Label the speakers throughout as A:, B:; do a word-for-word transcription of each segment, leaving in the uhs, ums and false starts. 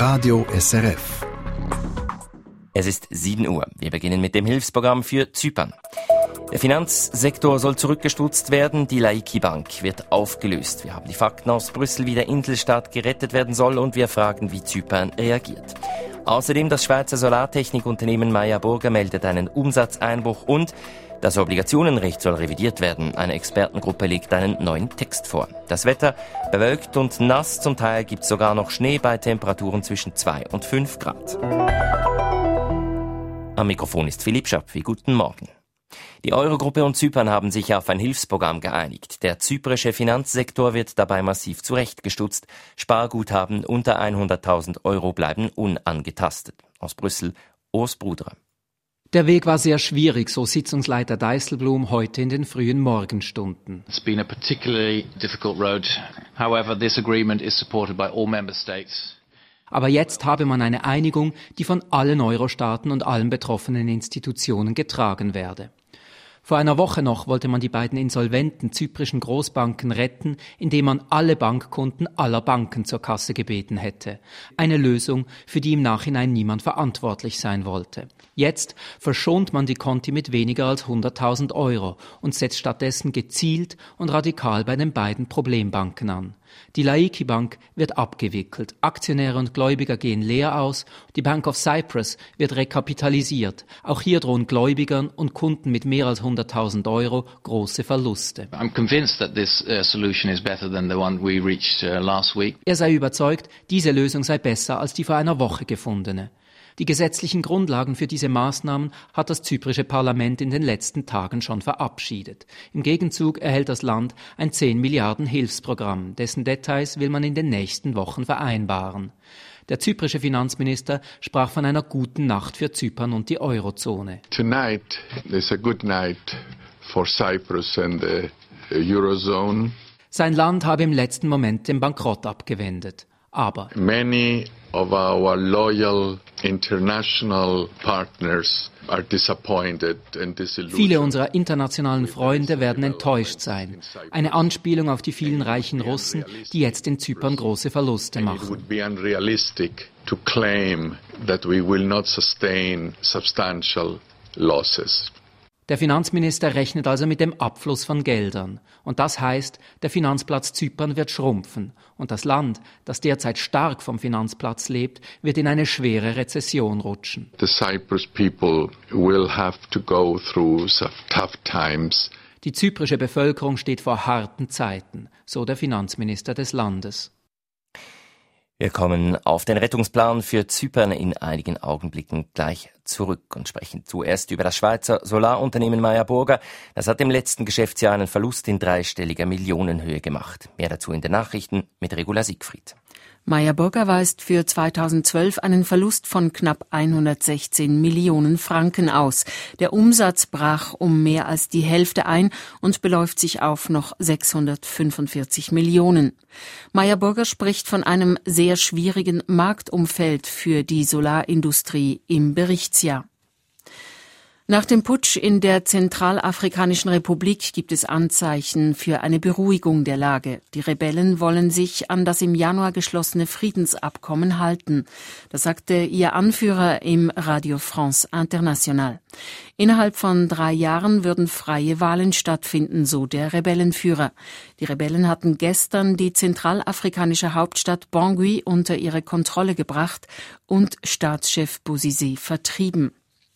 A: Radio S R F.
B: Es ist sieben Uhr. Wir beginnen mit dem Hilfsprogramm für Zypern. Der Finanzsektor soll zurückgestutzt werden, die Laiki Bank wird aufgelöst. Wir haben die Fakten aus Brüssel, wie der Inselstaat gerettet werden soll, und wir fragen, wie Zypern reagiert. Außerdem das Schweizer Solartechnikunternehmen Meyer Burger meldet einen Umsatzeinbruch und das Obligationenrecht soll revidiert werden. Eine Expertengruppe legt einen neuen Text vor. Das Wetter bewölkt und nass, zum Teil gibt es sogar noch Schnee bei Temperaturen zwischen zwei und fünf Grad. Am Mikrofon ist Philipp Schöpfi. Guten Morgen. Die Eurogruppe und Zypern haben sich auf ein Hilfsprogramm geeinigt. Der zyprische Finanzsektor wird dabei massiv zurechtgestutzt. Sparguthaben unter hunderttausend Euro bleiben unangetastet. Aus Brüssel, Urs Bruder.
C: Der Weg war sehr schwierig, so Sitzungsleiter Dijsselbloem heute in den frühen Morgenstunden.
D: It's been a particularly difficult road. However, this agreement is supported by all member states.
C: Aber jetzt habe man eine Einigung, die von allen Euro-Staaten und allen betroffenen Institutionen getragen werde. Vor einer Woche noch wollte man die beiden insolventen zyprischen Großbanken retten, indem man alle Bankkunden aller Banken zur Kasse gebeten hätte. Eine Lösung, für die im Nachhinein niemand verantwortlich sein wollte. Jetzt verschont man die Konti mit weniger als hunderttausend Euro und setzt stattdessen gezielt und radikal bei den beiden Problembanken an. Die Laiki Bank wird abgewickelt, Aktionäre und Gläubiger gehen leer aus, die Bank of Cyprus wird rekapitalisiert. Auch hier drohen Gläubigern und Kunden mit mehr als hunderttausend Euro große Verluste.
D: I'm convinced that this uh, solution is better than the one we reached uh, last week.
C: Er sei überzeugt, diese Lösung sei besser als die vor einer Woche gefundene. Die gesetzlichen Grundlagen für diese Maßnahmen hat das zyprische Parlament in den letzten Tagen schon verabschiedet. Im Gegenzug erhält das Land ein zehn Milliarden Hilfsprogramm, dessen Details will man in den nächsten Wochen vereinbaren. Der zyprische Finanzminister sprach von einer guten Nacht für Zypern und die Eurozone.
E: Tonight is a good night for Cyprus and the Eurozone.
C: Sein Land habe im letzten Moment den Bankrott abgewendet. Aber
E: many of our loyal international partners are disappointed and disillusioned.
C: Viele unserer internationalen Freunde werden enttäuscht sein. Eine Anspielung auf die vielen reichen Russen, die jetzt in Zypern große Verluste machen.
E: It would be unrealistic to claim that we will not sustain substantial losses.
C: Der Finanzminister rechnet also mit dem Abfluss von Geldern. Und das heißt, der Finanzplatz Zypern wird schrumpfen. Und das Land, das derzeit stark vom Finanzplatz lebt, wird in eine schwere Rezession rutschen.
E: The Cyprus people will have to go through some tough times.
C: Die zyprische Bevölkerung steht vor harten Zeiten, so der Finanzminister des Landes.
B: Wir kommen auf den Rettungsplan für Zypern in einigen Augenblicken gleich zurück und sprechen zuerst über das Schweizer Solarunternehmen Meyer Burger. Das hat im letzten Geschäftsjahr einen Verlust in dreistelliger Millionenhöhe gemacht. Mehr dazu in den Nachrichten mit Regula Siegfried.
F: Meyer Burger weist für zweitausendzwölf einen Verlust von knapp hundertsechzehn Millionen Franken aus. Der Umsatz brach um mehr als die Hälfte ein und beläuft sich auf noch sechshundertfünfundvierzig Millionen. Meyer Burger spricht von einem sehr schwierigen Marktumfeld für die Solarindustrie im Berichtsjahr. Nach dem Putsch in der Zentralafrikanischen Republik gibt es Anzeichen für eine Beruhigung der Lage. Die Rebellen wollen sich an das im Januar geschlossene Friedensabkommen halten. Das sagte ihr Anführer im Radio France International. Innerhalb von drei Jahren würden freie Wahlen stattfinden, so der Rebellenführer. Die Rebellen hatten gestern die zentralafrikanische Hauptstadt Bangui unter ihre Kontrolle gebracht und Staatschef Bozizé vertrieben.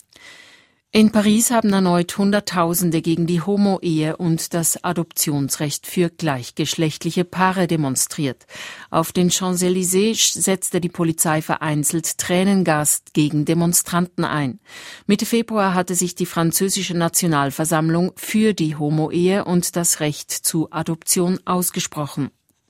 F: In Paris haben erneut Hunderttausende gegen die Homo-Ehe und das Adoptionsrecht für gleichgeschlechtliche Paare demonstriert. Auf den Champs-Élysées setzte die Polizei vereinzelt Tränengas gegen Demonstranten ein. Mitte Februar hatte sich die französische Nationalversammlung für die Homo-Ehe und das Recht zu Adoption ausgesprochen.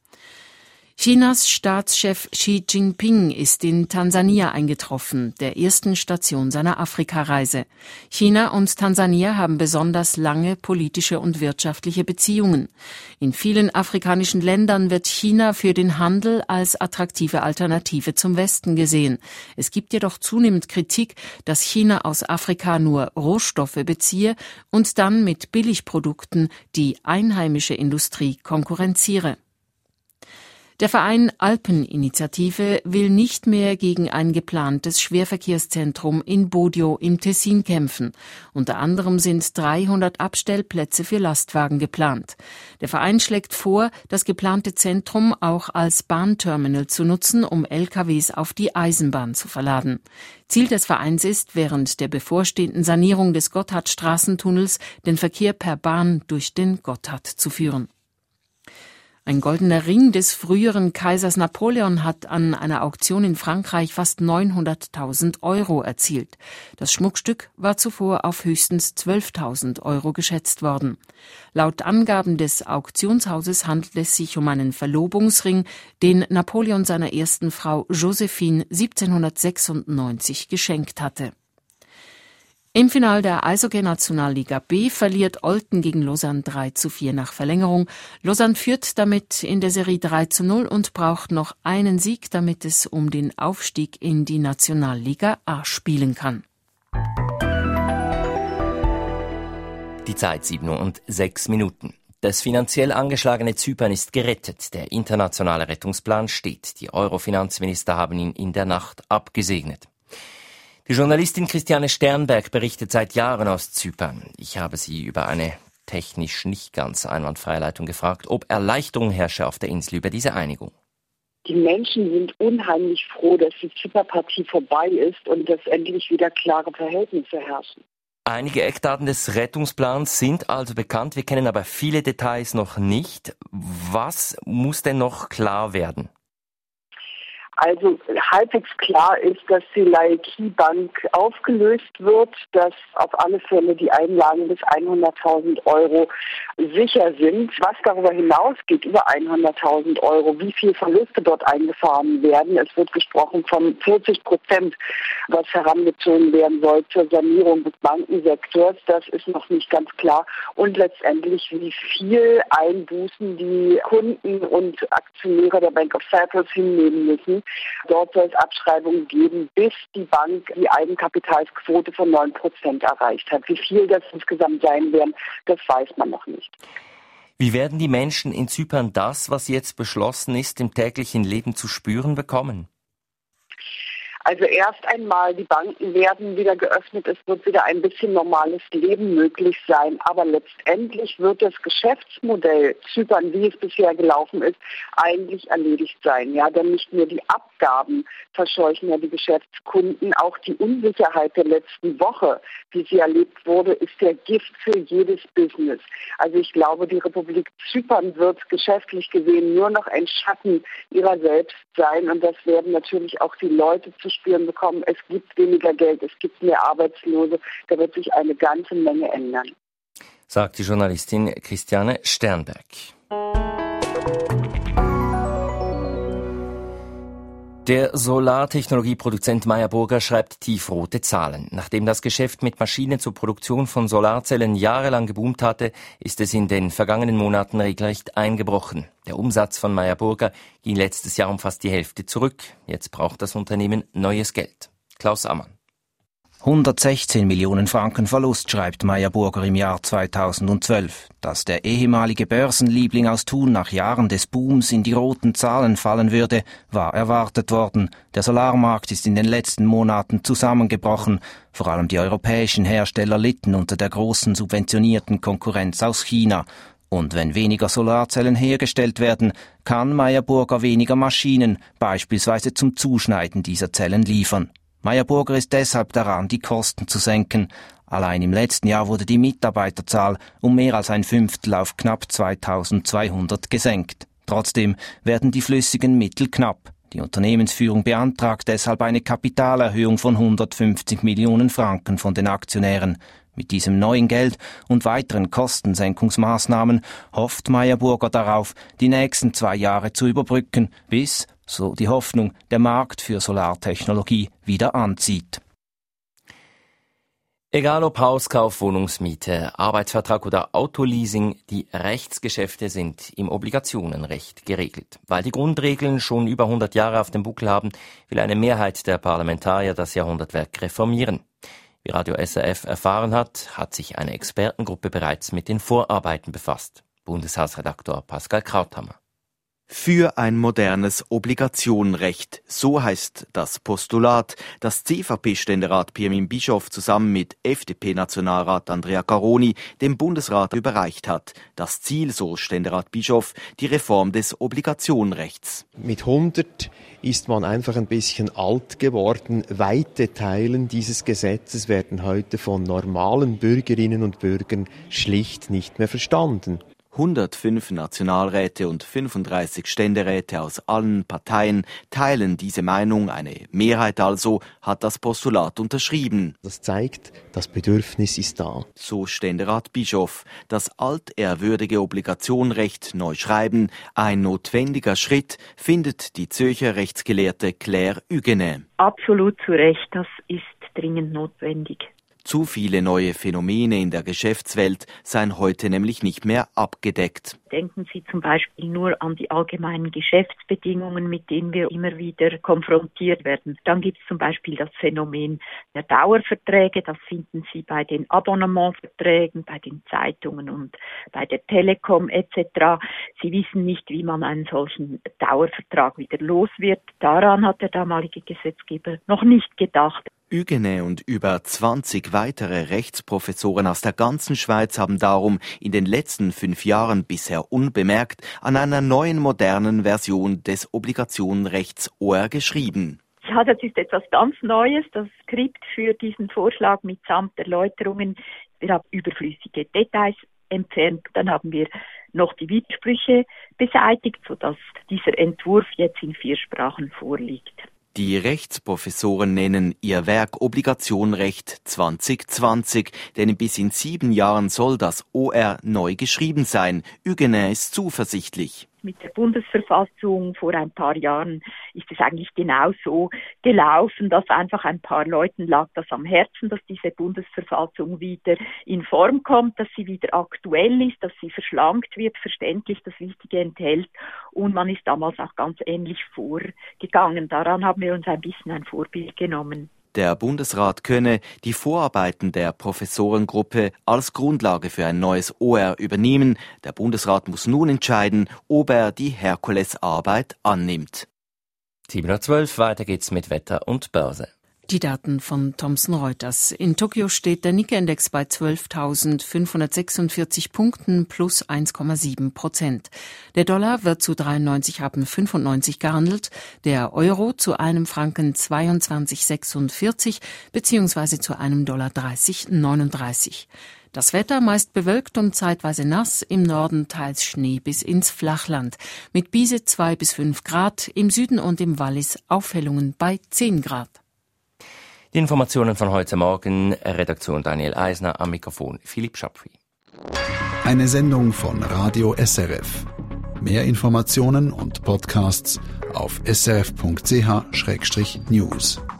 F: Chinas Staatschef Xi Jinping ist in Tansania eingetroffen, der ersten Station seiner Afrikareise. China und Tansania haben besonders lange politische und wirtschaftliche Beziehungen. In vielen afrikanischen Ländern wird China für den Handel als attraktive Alternative zum Westen gesehen. Es gibt jedoch zunehmend Kritik, dass China aus Afrika nur Rohstoffe beziehe und dann mit Billigprodukten die einheimische Industrie konkurrenziere. Der Verein Alpeninitiative will nicht mehr gegen ein geplantes Schwerverkehrszentrum in Bodio im Tessin kämpfen. Unter anderem sind dreihundert Abstellplätze für Lastwagen geplant. Der Verein schlägt vor, das geplante Zentrum auch als Bahnterminal zu nutzen, um L K Ws auf die Eisenbahn zu verladen. Ziel des Vereins ist, während der bevorstehenden Sanierung des Gotthardstraßentunnels den Verkehr per Bahn durch den Gotthard zu führen. Ein goldener Ring des früheren Kaisers Napoleon hat an einer Auktion in Frankreich fast neunhunderttausend Euro erzielt. Das Schmuckstück war zuvor auf höchstens zwölftausend Euro geschätzt worden. Laut Angaben des Auktionshauses handelt es sich um einen Verlobungsring, den Napoleon seiner ersten Frau Josephine siebzehnhundertsechsundneunzig geschenkt hatte. Im Finale der Eishockey-Nationalliga B verliert Olten gegen Lausanne drei zu vier nach Verlängerung. Lausanne führt damit in der Serie drei zu null und braucht noch einen Sieg, damit es um den Aufstieg in die Nationalliga A spielen kann.
B: Die Zeit sieben Uhr und sechs Minuten. Das finanziell angeschlagene Zypern ist gerettet. Der internationale Rettungsplan steht. Die Euro-Finanzminister haben ihn in der Nacht abgesegnet. Die Journalistin Christiane Sternberg berichtet seit Jahren aus Zypern. Ich habe sie über eine technisch nicht ganz einwandfreie Leitung gefragt, ob Erleichterung herrsche auf der Insel über diese Einigung.
A: Die Menschen sind unheimlich froh, dass die Zyperpartie vorbei ist und dass endlich wieder klare Verhältnisse herrschen.
B: Einige Eckdaten des Rettungsplans sind also bekannt, wir kennen aber viele Details noch nicht. Was muss denn noch klar werden?
A: Also halbwegs klar ist, dass die Laiki Bank aufgelöst wird, dass auf alle Fälle die Einlagen bis hunderttausend Euro sicher sind. Was darüber hinausgeht, über hunderttausend Euro, wie viel Verluste dort eingefahren werden. Es wird gesprochen von vierzig Prozent, was herangezogen werden soll zur Sanierung des Bankensektors. Das ist noch nicht ganz klar. Und letztendlich, wie viel Einbußen die Kunden und Aktionäre der Bank of Cyprus hinnehmen müssen. Dort soll es Abschreibungen geben, bis die Bank die Eigenkapitalsquote von neun Prozent erreicht hat. Wie viel das insgesamt sein werden, das weiß man noch nicht.
B: Wie werden die Menschen in Zypern das, was jetzt beschlossen ist, im täglichen Leben zu spüren bekommen?
A: Also erst einmal, die Banken werden wieder geöffnet, es wird wieder ein bisschen normales Leben möglich sein. Aber letztendlich wird das Geschäftsmodell Zypern, wie es bisher gelaufen ist, eigentlich erledigt sein. Ja, denn nicht nur die Abgaben verscheuchen ja die Geschäftskunden, auch die Unsicherheit der letzten Woche, wie sie erlebt wurde, ist der Gift für jedes Business. Also ich glaube, die Republik Zypern wird geschäftlich gesehen nur noch ein Schatten ihrer selbst sein. Und das werden natürlich auch die Leute zu spüren bekommen. Es gibt weniger Geld, es gibt mehr Arbeitslose. Da wird sich eine ganze Menge ändern.
B: Sagt die Journalistin Christiane Sternberg. Der Solartechnologieproduzent Meyer Burger schreibt tiefrote Zahlen. Nachdem das Geschäft mit Maschinen zur Produktion von Solarzellen jahrelang geboomt hatte, ist es in den vergangenen Monaten regelrecht eingebrochen. Der Umsatz von Meyer Burger ging letztes Jahr um fast die Hälfte zurück. Jetzt braucht das Unternehmen neues Geld. Klaus Ammann.
G: hundertsechzehn Millionen Franken Verlust, schreibt Meyer Burger im Jahr zweitausendzwölf. Dass der ehemalige Börsenliebling aus Thun nach Jahren des Booms in die roten Zahlen fallen würde, war erwartet worden. Der Solarmarkt ist in den letzten Monaten zusammengebrochen. Vor allem die europäischen Hersteller litten unter der großen subventionierten Konkurrenz aus China. Und wenn weniger Solarzellen hergestellt werden, kann Meyer Burger weniger Maschinen, beispielsweise zum Zuschneiden dieser Zellen, liefern. Meyer Burger ist deshalb daran, die Kosten zu senken. Allein im letzten Jahr wurde die Mitarbeiterzahl um mehr als ein Fünftel auf knapp zweitausendzweihundert gesenkt. Trotzdem werden die flüssigen Mittel knapp. Die Unternehmensführung beantragt deshalb eine Kapitalerhöhung von hundertfünfzig Millionen Franken von den Aktionären. Mit diesem neuen Geld und weiteren Kostensenkungsmaßnahmen hofft Meyer Burger darauf, die nächsten zwei Jahre zu überbrücken, bis, so die Hoffnung, der Markt für Solartechnologie wieder anzieht.
B: Egal ob Hauskauf, Wohnungsmiete, Arbeitsvertrag oder Autoleasing, die Rechtsgeschäfte sind im Obligationenrecht geregelt. Weil die Grundregeln schon über hundert Jahre auf dem Buckel haben, will eine Mehrheit der Parlamentarier das Jahrhundertwerk reformieren. Wie Radio S R F erfahren hat, hat sich eine Expertengruppe bereits mit den Vorarbeiten befasst. Bundeshausredaktor Pascal Krauthammer.
H: Für ein modernes Obligationenrecht, so heißt das Postulat, das C V P-Ständerat Pirmin Bischoff zusammen mit F D P-Nationalrat Andrea Caroni dem Bundesrat überreicht hat. Das Ziel, so Ständerat Bischoff, die Reform des Obligationenrechts.
I: Mit hundert ist man einfach ein bisschen alt geworden. Weite Teilen dieses Gesetzes werden heute von normalen Bürgerinnen und Bürgern schlicht nicht mehr verstanden.
H: hundertfünf Nationalräte und fünfunddreißig Ständeräte aus allen Parteien teilen diese Meinung. Eine Mehrheit also hat das Postulat unterschrieben.
I: Das zeigt, das Bedürfnis ist da.
H: So Ständerat Bischoff. Das altehrwürdige Obligationenrecht neu schreiben, ein notwendiger Schritt, findet die Zürcher Rechtsgelehrte Claire Huguenet.
J: Absolut zu Recht, das ist dringend notwendig.
H: Zu viele neue Phänomene in der Geschäftswelt seien heute nämlich nicht mehr abgedeckt.
J: Denken Sie zum Beispiel nur an die allgemeinen Geschäftsbedingungen, mit denen wir immer wieder konfrontiert werden. Dann gibt es zum Beispiel das Phänomen der Dauerverträge. Das finden Sie bei den Abonnementverträgen, bei den Zeitungen und bei der Telekom et cetera. Sie wissen nicht, wie man einen solchen Dauervertrag wieder los wird. Daran hat der damalige Gesetzgeber noch nicht gedacht.
H: Huguenet und über zwanzig weitere Rechtsprofessoren aus der ganzen Schweiz haben darum in den letzten fünf Jahren bisher unbemerkt an einer neuen modernen Version des Obligationenrechts O R geschrieben.
J: Ja, das ist etwas ganz Neues. Das Skript für diesen Vorschlag mitsamt Erläuterungen. Wir haben überflüssige Details entfernt. Dann haben wir noch die Widersprüche beseitigt, sodass dieser Entwurf jetzt in vier Sprachen vorliegt.
H: Die Rechtsprofessoren nennen ihr Werk Obligationenrecht zwanzig zwanzig, denn bis in sieben Jahren soll das O R neu geschrieben sein. Huguenet ist zuversichtlich.
J: Mit der Bundesverfassung vor ein paar Jahren ist es eigentlich genau so gelaufen, dass einfach ein paar Leuten lag das am Herzen, dass diese Bundesverfassung wieder in Form kommt, dass sie wieder aktuell ist, dass sie verschlankt wird, verständlich das Wichtige enthält. Und man ist damals auch ganz ähnlich vorgegangen. Daran haben wir uns ein bisschen ein Vorbild genommen.
H: Der Bundesrat könne die Vorarbeiten der Professorengruppe als Grundlage für ein neues O R übernehmen. Der Bundesrat muss nun entscheiden, ob er die Herkulesarbeit annimmt.
B: sieben Uhr zwölf, weiter geht's mit Wetter und Börse.
F: Die Daten von Thomson Reuters. In Tokio steht der Nikkei-Index bei zwölftausendfünfhundertsechsundvierzig Punkten plus eins Komma sieben Prozent. Der Dollar wird zu dreiundneunzig Komma fünfundneunzig gehandelt, der Euro zu einem Franken zweiundzwanzig Komma sechsundvierzig beziehungsweise zu einem Dollar dreißig Komma neununddreißig. Das Wetter meist bewölkt und zeitweise nass, im Norden teils Schnee bis ins Flachland. Mit Biese zwei bis fünf Grad, im Süden und im Wallis Aufhellungen bei zehn Grad.
B: Die Informationen von heute Morgen, Redaktion Daniel Eisner, am Mikrofon Philipp Schapfri.
K: Eine Sendung von Radio S R F. Mehr Informationen und Podcasts auf s r f punkt c h schrägstrich news.